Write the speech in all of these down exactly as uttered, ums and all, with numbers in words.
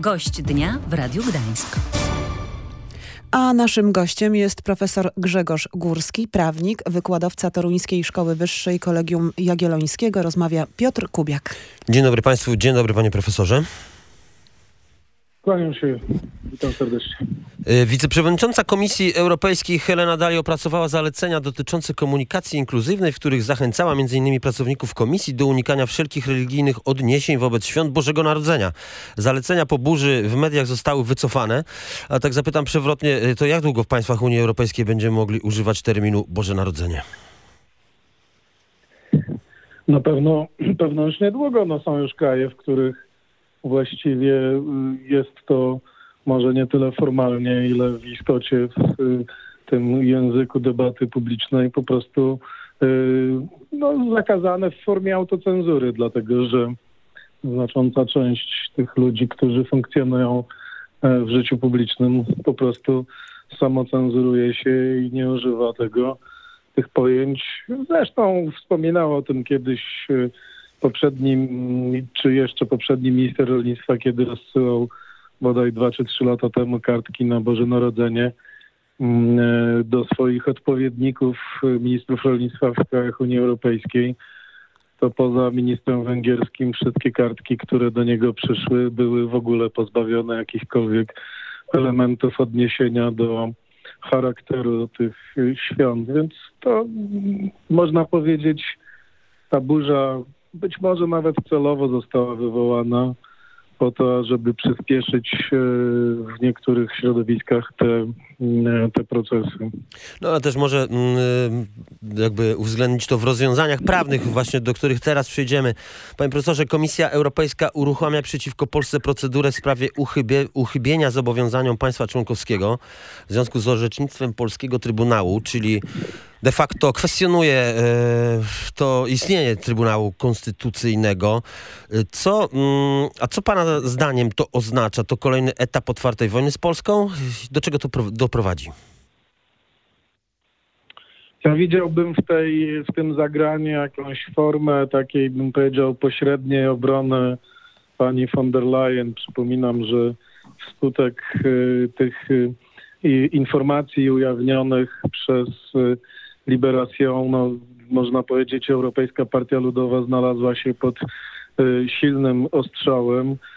Gość dnia w Radiu Gdańsk. A naszym gościem jest profesor Grzegorz Górski, prawnik, wykładowca Toruńskiej Szkoły Wyższej Kolegium Jagiellońskiego. Rozmawia Piotr Kubiak. Dzień dobry Państwu, dzień dobry Panie Profesorze. Kłaniam się, witam serdecznie. Wiceprzewodnicząca Komisji Europejskiej Helena Dalli opracowała zalecenia dotyczące komunikacji inkluzywnej, w których zachęcała m.in. pracowników Komisji do unikania wszelkich religijnych odniesień wobec świąt Bożego Narodzenia. Zalecenia po burzy w mediach zostały wycofane, a tak zapytam przewrotnie, to jak długo w państwach Unii Europejskiej będziemy mogli używać terminu Boże Narodzenie? Na pewno, pewno już niedługo. No, są już kraje, w których właściwie jest to może nie tyle formalnie, ile w istocie w tym języku debaty publicznej po prostu no, zakazane w formie autocenzury, dlatego że znacząca część tych ludzi, którzy funkcjonują w życiu publicznym, po prostu samocenzuruje się i nie używa tego, tych pojęć. Zresztą wspominał o tym kiedyś poprzedni, czy jeszcze poprzedni minister rolnictwa, kiedy rozsyłał bodaj dwa czy trzy lata temu kartki na Boże Narodzenie do swoich odpowiedników, ministrów rolnictwa w krajach Unii Europejskiej. To poza ministrem węgierskim wszystkie kartki, które do niego przyszły, były w ogóle pozbawione jakichkolwiek elementów odniesienia do charakteru tych świąt. Więc to można powiedzieć, ta burza być może nawet celowo została wywołana po to, żeby przyspieszyć w niektórych środowiskach te, te procesy. No ale też może jakby uwzględnić to w rozwiązaniach prawnych właśnie, do których teraz przejdziemy. Panie profesorze, Komisja Europejska uruchamia przeciwko Polsce procedurę w sprawie uchybie, uchybienia zobowiązaniom państwa członkowskiego w związku z orzecznictwem polskiego Trybunału, czyli de facto kwestionuje e, to istnienie Trybunału Konstytucyjnego. Co, mm, a co pana zdaniem to oznacza? To kolejny etap otwartej wojny z Polską? Do czego to pro, doprowadzi? Ja widziałbym w, tej, w tym zagraniu jakąś formę takiej, bym powiedział, pośredniej obrony pani von der Leyen. Przypominam, że wskutek y, tych y, informacji ujawnionych przez y, Liberacją, no, można powiedzieć, Europejska Partia Ludowa znalazła się pod y, silnym ostrzałem. Y,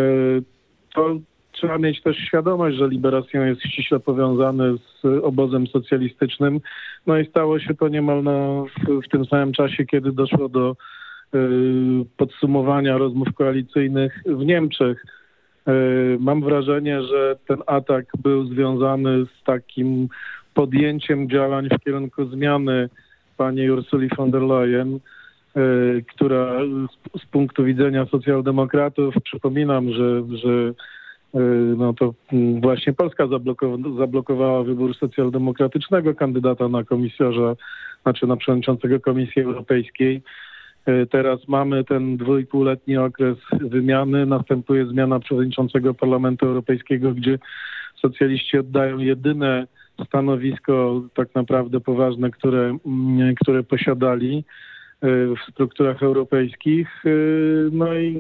to trzeba mieć też świadomość, że Liberacją jest ściśle powiązany z obozem socjalistycznym. No i stało się to niemal na, w, w tym samym czasie, kiedy doszło do y, podsumowania rozmów koalicyjnych w Niemczech. Y, mam wrażenie, że ten atak był związany z takim podjęciem działań w kierunku zmiany pani Ursuli von der Leyen, y, która z, z punktu widzenia socjaldemokratów, przypominam, że, że y, no to właśnie Polska zablokow- zablokowała wybór socjaldemokratycznego kandydata na komisarza, znaczy na przewodniczącego Komisji Europejskiej. Y, teraz mamy ten dwójpółletni okres wymiany, następuje zmiana przewodniczącego Parlamentu Europejskiego, gdzie socjaliści oddają jedyne stanowisko tak naprawdę poważne, które, które posiadali w strukturach europejskich. No i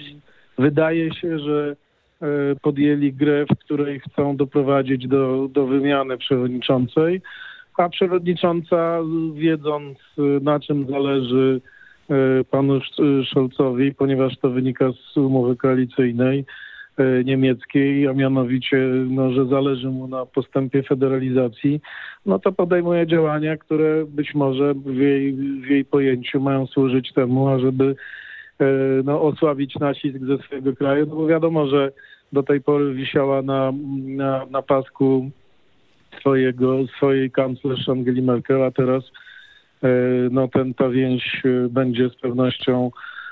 wydaje się, że podjęli grę, w której chcą doprowadzić do, do wymiany przewodniczącej, a przewodnicząca, wiedząc na czym zależy panu Scholzowi, ponieważ to wynika z umowy koalicyjnej niemieckiej, a mianowicie, no, że zależy mu na postępie federalizacji, no to podejmuje działania, które być może w jej, w jej pojęciu mają służyć temu, ażeby no, osłabić nacisk ze swojego kraju, no bo wiadomo, że do tej pory wisiała na, na, na pasku swojego, swojej kanclerz Angeli Merkel, a teraz no, ten, ta więź będzie z pewnością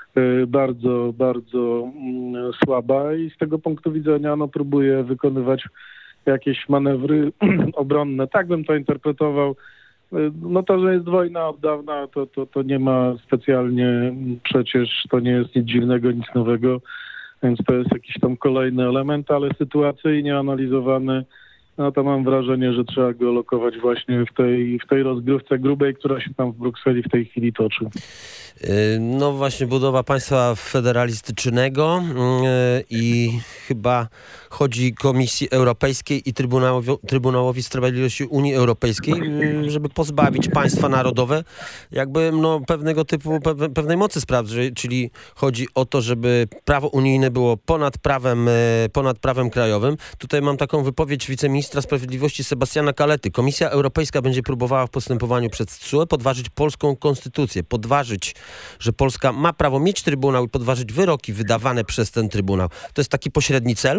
bardzo, bardzo słaba i z tego punktu widzenia no, próbuje wykonywać jakieś manewry obronne. Tak bym to interpretował. No to, że jest wojna od dawna, to, to, to nie ma specjalnie, przecież to nie jest nic dziwnego, nic nowego, więc to jest jakiś tam kolejny element, ale sytuacyjnie analizowany, no to mam wrażenie, że trzeba go lokować właśnie w tej, w tej rozgrywce grubej, która się tam w Brukseli w tej chwili toczy. No właśnie budowa państwa federalistycznego i chyba chodzi Komisji Europejskiej i Trybunałowi, Trybunałowi Sprawiedliwości Unii Europejskiej, żeby pozbawić państwa narodowe jakby no, pewnego typu, pe, pewnej mocy spraw, czyli chodzi o to, żeby prawo unijne było ponad prawem, ponad prawem krajowym. Tutaj mam taką wypowiedź wiceministra sprawiedliwości Sebastiana Kalety. Komisja Europejska będzie próbowała w postępowaniu przed T S U E podważyć polską konstytucję, podważyć, że Polska ma prawo mieć trybunał i podważyć wyroki wydawane przez ten trybunał. To jest taki pośredni cel?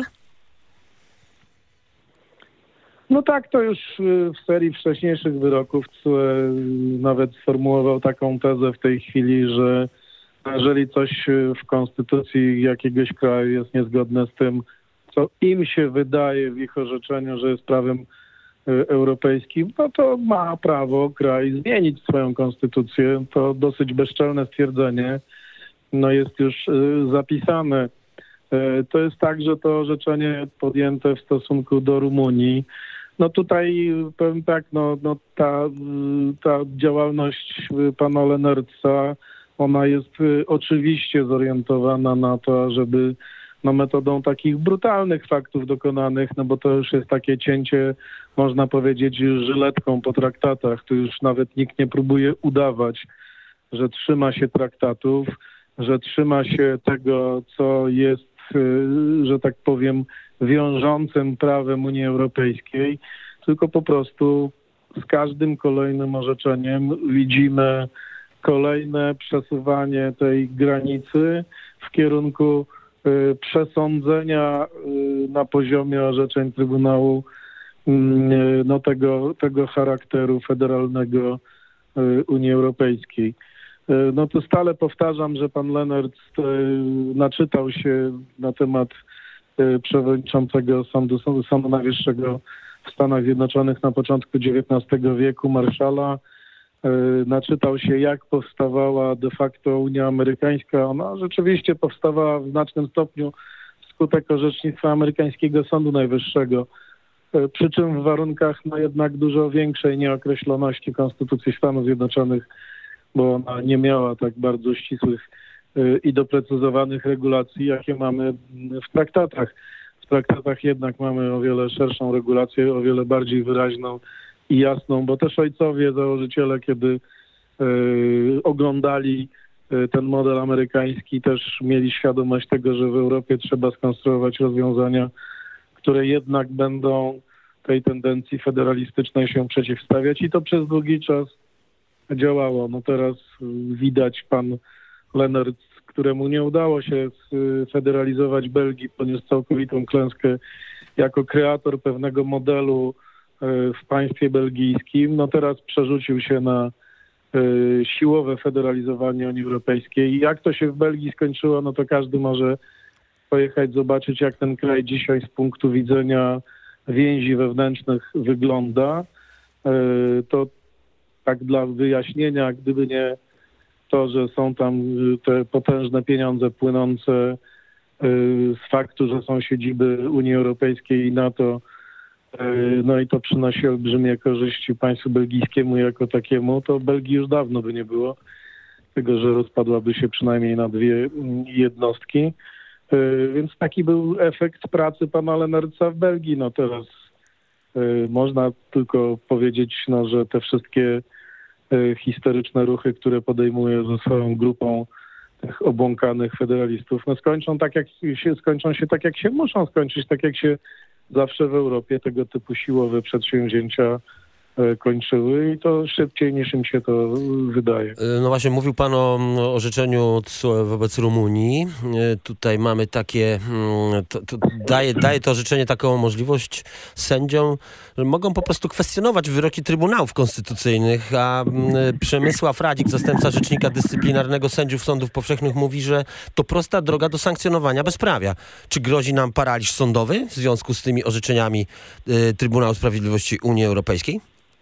No tak, to już w serii wcześniejszych wyroków T S U E nawet sformułował taką tezę w tej chwili, że jeżeli coś w konstytucji jakiegoś kraju jest niezgodne z tym, co im się wydaje w ich orzeczeniu, że jest prawem europejskim, no to ma prawo kraj zmienić swoją konstytucję. To dosyć bezczelne stwierdzenie. No jest już zapisane. To jest tak, że to orzeczenie podjęte w stosunku do Rumunii. No tutaj powiem tak, no, no ta, ta działalność pana Lenaertsa, ona jest oczywiście zorientowana na to, żeby no, metodą takich brutalnych faktów dokonanych, no bo to już jest takie cięcie, można powiedzieć, żyletką po traktatach. Tu już nawet nikt nie próbuje udawać, że trzyma się traktatów, że trzyma się tego, co jest, że tak powiem, wiążącym prawem Unii Europejskiej, tylko po prostu z każdym kolejnym orzeczeniem widzimy kolejne przesuwanie tej granicy w kierunku y, przesądzenia y, na poziomie orzeczeń Trybunału y, no tego, tego charakteru federalnego y, Unii Europejskiej. Y, no to stale powtarzam, że pan Lenaertz y, naczytał się na temat y, przewodniczącego Sądu, Sądu Najwyższego w Stanach Zjednoczonych na początku dziewiętnastego wieku, Marszala. Naczytał się, jak powstawała de facto Unia Amerykańska. Ona rzeczywiście powstawała w znacznym stopniu wskutek orzecznictwa amerykańskiego Sądu Najwyższego. Przy czym w warunkach no jednak dużo większej nieokreśloności Konstytucji Stanów Zjednoczonych, bo ona nie miała tak bardzo ścisłych i doprecyzowanych regulacji, jakie mamy w traktatach. W traktatach jednak mamy o wiele szerszą regulację, o wiele bardziej wyraźną i jasną, bo też ojcowie, założyciele, kiedy y, oglądali y, ten model amerykański, też mieli świadomość tego, że w Europie trzeba skonstruować rozwiązania, które jednak będą tej tendencji federalistycznej się przeciwstawiać i to przez długi czas działało. No teraz y, widać pan Lenaertz, któremu nie udało się federalizować Belgii, poniósł całkowitą klęskę jako kreator pewnego modelu w państwie belgijskim, no teraz przerzucił się na y, siłowe federalizowanie Unii Europejskiej. Jak to się w Belgii skończyło, no to każdy może pojechać zobaczyć, jak ten kraj dzisiaj z punktu widzenia więzi wewnętrznych wygląda. Y, to tak dla wyjaśnienia, gdyby nie to, że są tam te potężne pieniądze płynące y, z faktu, że są siedziby Unii Europejskiej i NATO, no i to przynosi olbrzymie korzyści państwu belgijskiemu jako takiemu, to Belgii już dawno by nie było, tego, że rozpadłaby się przynajmniej na dwie jednostki. Więc taki był efekt pracy pana Lenaertsa w Belgii. No teraz można tylko powiedzieć, no, że te wszystkie historyczne ruchy, które podejmuje ze swoją grupą tych obłąkanych federalistów, no skończą tak, jak się, skończą się tak, jak się muszą skończyć, tak jak się zawsze w Europie tego typu siłowe przedsięwzięcia kończyły i to szybciej niż im się to wydaje. No właśnie, mówił pan o orzeczeniu T S U E wobec Rumunii. Tutaj mamy takie, to, to daje, daje to orzeczenie taką możliwość sędziom, że mogą po prostu kwestionować wyroki trybunałów konstytucyjnych, a Przemysław Radzik, zastępca rzecznika dyscyplinarnego sędziów sądów powszechnych, mówi, że to prosta droga do sankcjonowania bezprawia. Czy grozi nam paraliż sądowy w związku z tymi orzeczeniami Trybunału Sprawiedliwości Unii Europejskiej?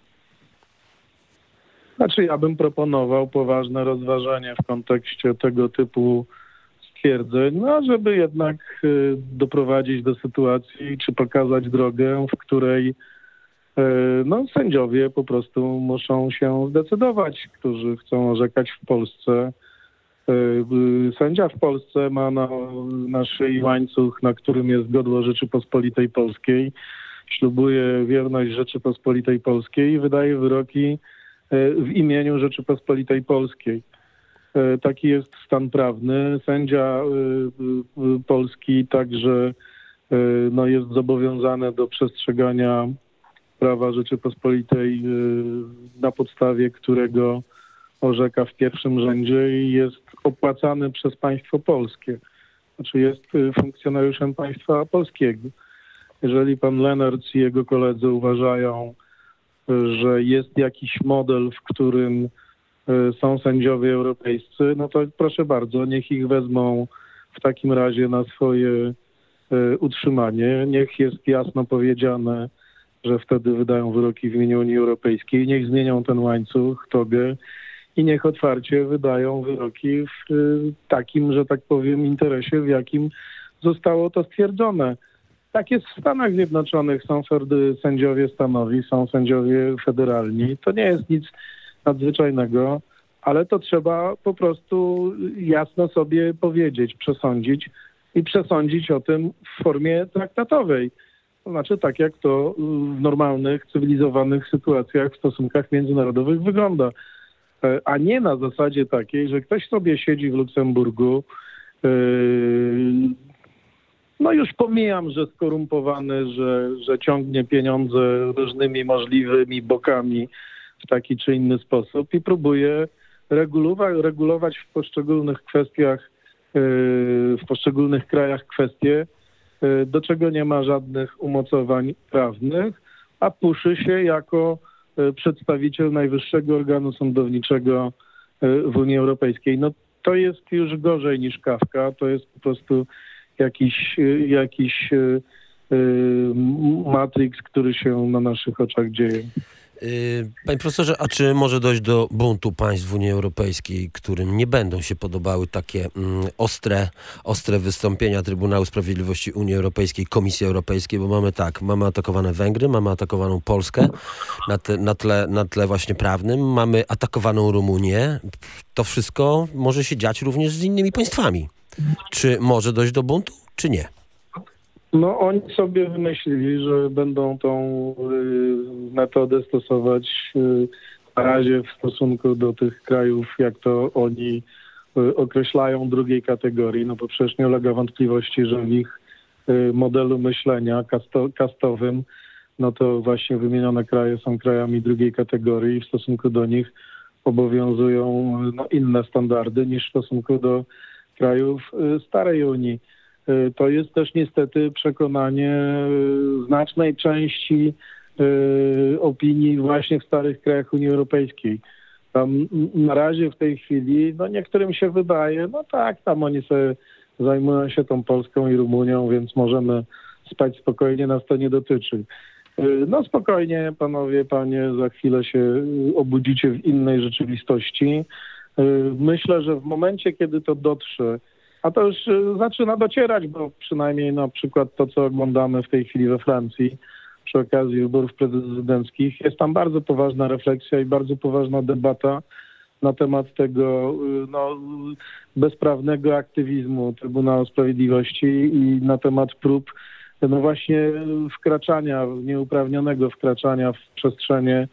Znaczy ja bym proponował poważne rozważenie w kontekście tego typu stwierdzeń, no żeby jednak y, doprowadzić do sytuacji, czy pokazać drogę, w której y, no, sędziowie po prostu muszą się zdecydować, którzy chcą orzekać w Polsce Sędzia w Polsce ma na, na szyi łańcuch, na którym jest godło Rzeczypospolitej Polskiej, ślubuje wierność Rzeczypospolitej Polskiej i wydaje wyroki w imieniu Rzeczypospolitej Polskiej. Taki jest stan prawny. Sędzia polski także no, jest zobowiązany do przestrzegania prawa Rzeczypospolitej, na podstawie którego orzeka w pierwszym rzędzie i jest opłacany przez państwo polskie. Znaczy jest funkcjonariuszem państwa polskiego. Jeżeli pan Lenartz i jego koledzy uważają, że jest jakiś model, w którym są sędziowie europejscy, no to proszę bardzo, niech ich wezmą w takim razie na swoje utrzymanie. Niech jest jasno powiedziane, że wtedy wydają wyroki w imieniu Unii Europejskiej. Niech zmienią ten łańcuch, togę i niech otwarcie wydają wyroki w takim, że tak powiem, interesie, w jakim zostało to stwierdzone. Tak jest w Stanach Zjednoczonych. Są sędziowie stanowi, są sędziowie federalni. To nie jest nic nadzwyczajnego, ale to trzeba po prostu jasno sobie powiedzieć, przesądzić i przesądzić o tym w formie traktatowej. To znaczy tak, jak to w normalnych, cywilizowanych sytuacjach w stosunkach międzynarodowych wygląda. A nie na zasadzie takiej, że ktoś sobie siedzi w Luksemburgu, no już pomijam, że skorumpowany, że, że ciągnie pieniądze różnymi możliwymi bokami w taki czy inny sposób i próbuje regulować, regulować w poszczególnych kwestiach, w poszczególnych krajach kwestie, do czego nie ma żadnych umocowań prawnych, a puszy się jako przedstawiciel najwyższego organu sądowniczego w Unii Europejskiej. No to jest już gorzej niż Kafka, to jest po prostu jakiś, jakiś Matrix, który się na naszych oczach dzieje. Panie profesorze, a czy może dojść do buntu państw w Unii Europejskiej, którym nie będą się podobały takie mm, ostre, ostre wystąpienia Trybunału Sprawiedliwości Unii Europejskiej, Komisji Europejskiej, bo mamy tak, mamy atakowane Węgry, mamy atakowaną Polskę na, te, na, tle, na tle właśnie prawnym, mamy atakowaną Rumunię. To wszystko może się dziać również z innymi państwami. Czy może dojść do buntu, czy nie? No oni sobie wymyślili, że będą tą y, metodę stosować y, na razie w stosunku do tych krajów, jak to oni y, określają drugiej kategorii, no bo przecież nie ulega wątpliwości, że w ich y, modelu myślenia kasto, kastowym, no to właśnie wymienione kraje są krajami drugiej kategorii i w stosunku do nich obowiązują no, inne standardy niż w stosunku do krajów y, starej Unii. To jest też niestety przekonanie znacznej części opinii właśnie w starych krajach Unii Europejskiej. Tam na razie w tej chwili, no niektórym się wydaje, no tak, tam oni sobie zajmują się tą Polską i Rumunią, więc możemy spać spokojnie, nas to nie dotyczy. No spokojnie, panowie, panie, za chwilę się obudzicie w innej rzeczywistości. Myślę, że w momencie, kiedy to dotrze, a to już zaczyna docierać, bo przynajmniej na przykład to, co oglądamy w tej chwili we Francji przy okazji wyborów prezydenckich, jest tam bardzo poważna refleksja i bardzo poważna debata na temat tego no, bezprawnego aktywizmu Trybunału Sprawiedliwości i na temat prób no właśnie wkraczania, nieuprawnionego wkraczania w przestrzenie,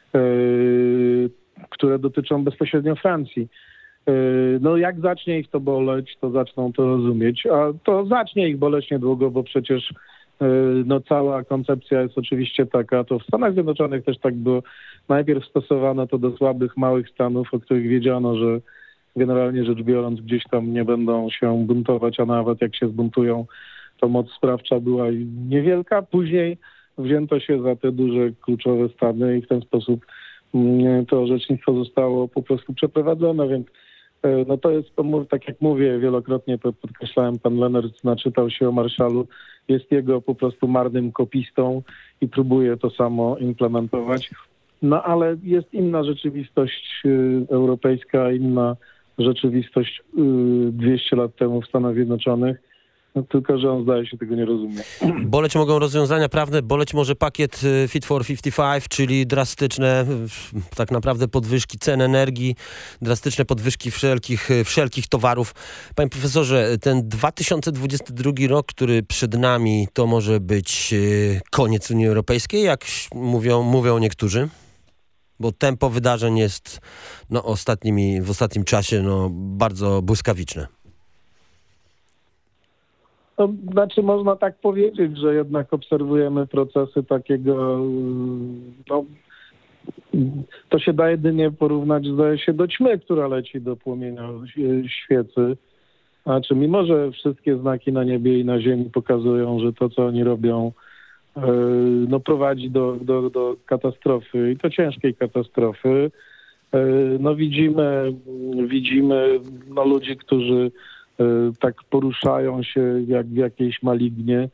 yy, które dotyczą bezpośrednio Francji. No jak zacznie ich to boleć, to zaczną to rozumieć, a to zacznie ich boleć niedługo, bo przecież no cała koncepcja jest oczywiście taka, to w Stanach Zjednoczonych też tak było, najpierw stosowano to do słabych, małych stanów, o których wiedziano, że generalnie rzecz biorąc gdzieś tam nie będą się buntować, a nawet jak się zbuntują, to moc sprawcza była niewielka. Później wzięto się za te duże, kluczowe stany i w ten sposób to orzecznictwo zostało po prostu przeprowadzone, więc no to jest, tak jak mówię, wielokrotnie podkreślałem, pan Lenartz naczytał się o Marshallu, jest jego po prostu marnym kopistą i próbuje to samo implementować. No ale jest inna rzeczywistość europejska, inna rzeczywistość dwieście lat temu w Stanach Zjednoczonych No, tylko że on zdaje się tego nie rozumie. Boleć mogą rozwiązania prawne, boleć może pakiet Fit for pięćdziesiąt pięć, czyli drastyczne tak naprawdę podwyżki cen energii, drastyczne podwyżki wszelkich, wszelkich towarów. Panie profesorze, ten dwa tysiące dwudziesty drugi rok, który przed nami, to może być koniec Unii Europejskiej, jak mówią, mówią niektórzy? Bo tempo wydarzeń jest no, ostatnimi, w ostatnim czasie no, bardzo błyskawiczne. To znaczy można tak powiedzieć, że jednak obserwujemy procesy takiego, no, to się da jedynie porównać, zdaje się, do ćmy, która leci do płomienia świecy. Znaczy, mimo że wszystkie znaki na niebie i na ziemi pokazują, że to, co oni robią, no, prowadzi do, do, do katastrofy i to ciężkiej katastrofy. No widzimy, widzimy no, ludzi, którzy tak poruszają się jak w jakiejś malignie.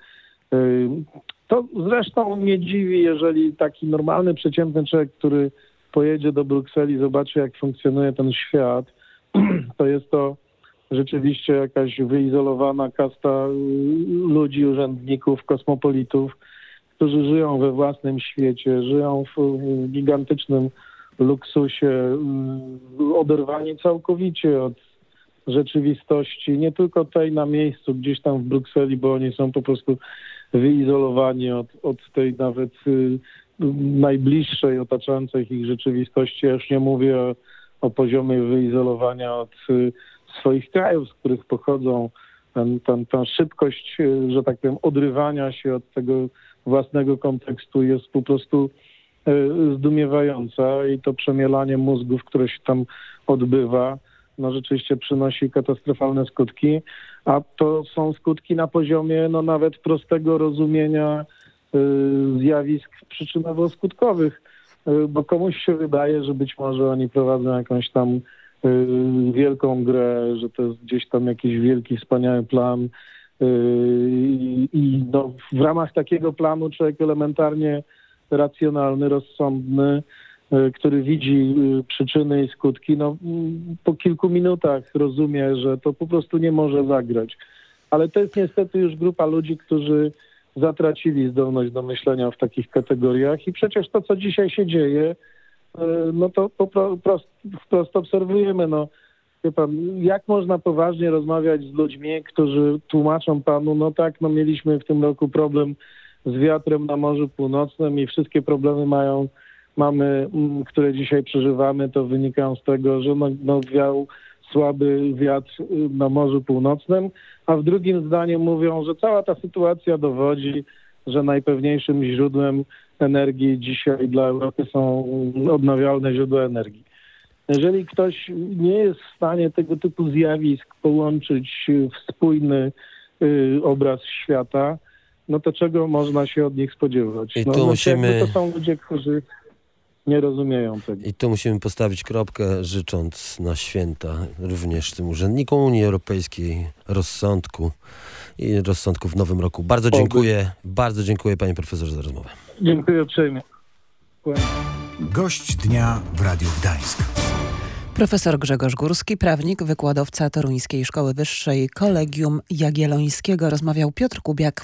To zresztą mnie dziwi, jeżeli taki normalny, przeciętny człowiek, który pojedzie do Brukseli, zobaczy, jak funkcjonuje ten świat, to jest to rzeczywiście jakaś wyizolowana kasta ludzi, urzędników, kosmopolitów, którzy żyją we własnym świecie, żyją w gigantycznym luksusie, oderwani całkowicie od rzeczywistości, nie tylko tej na miejscu, gdzieś tam w Brukseli, bo oni są po prostu wyizolowani od, od tej nawet y, najbliższej, otaczającej ich rzeczywistości. Ja już nie mówię o, o poziomie wyizolowania od y, swoich krajów, z których pochodzą. Ten, ten, ta szybkość, y, że tak powiem, odrywania się od tego własnego kontekstu jest po prostu y, zdumiewająca i to przemielanie mózgów, które się tam odbywa, no rzeczywiście przynosi katastrofalne skutki, a to są skutki na poziomie no nawet prostego rozumienia y, zjawisk przyczynowo-skutkowych, y, bo komuś się wydaje, że być może oni prowadzą jakąś tam y, wielką grę, że to jest gdzieś tam jakiś wielki, wspaniały plan y, i no, w ramach takiego planu człowiek elementarnie racjonalny, rozsądny, który widzi przyczyny i skutki, no po kilku minutach rozumie, że to po prostu nie może zagrać. Ale to jest niestety już grupa ludzi, którzy zatracili zdolność do myślenia w takich kategoriach i przecież to, co dzisiaj się dzieje, no to po prostu wprost obserwujemy. No, wie pan, jak można poważnie rozmawiać z ludźmi, którzy tłumaczą panu, no tak, no mieliśmy w tym roku problem z wiatrem na Morzu Północnym i wszystkie problemy mają mamy, które dzisiaj przeżywamy, to wynikają z tego, że no, no wiał słaby wiatr na Morzu Północnym, a w drugim zdaniu mówią, że cała ta sytuacja dowodzi, że najpewniejszym źródłem energii dzisiaj dla Europy są odnawialne źródła energii. Jeżeli ktoś nie jest w stanie tego typu zjawisk połączyć w spójny y, obraz świata, no to czego można się od nich spodziewać? I no, tu no, musimy... To są ludzie, którzy nie rozumieją tego. I tu musimy postawić kropkę, życząc na święta również tym urzędnikom Unii Europejskiej rozsądku i rozsądku w nowym roku. Bardzo dziękuję, bardzo dziękuję panie profesorze za rozmowę. Dziękuję uprzejmie. Gość dnia w Radiu Gdańsk. Profesor Grzegorz Górski, prawnik, wykładowca Toruńskiej Szkoły Wyższej Kolegium Jagiellońskiego. Rozmawiał Piotr Kubiak.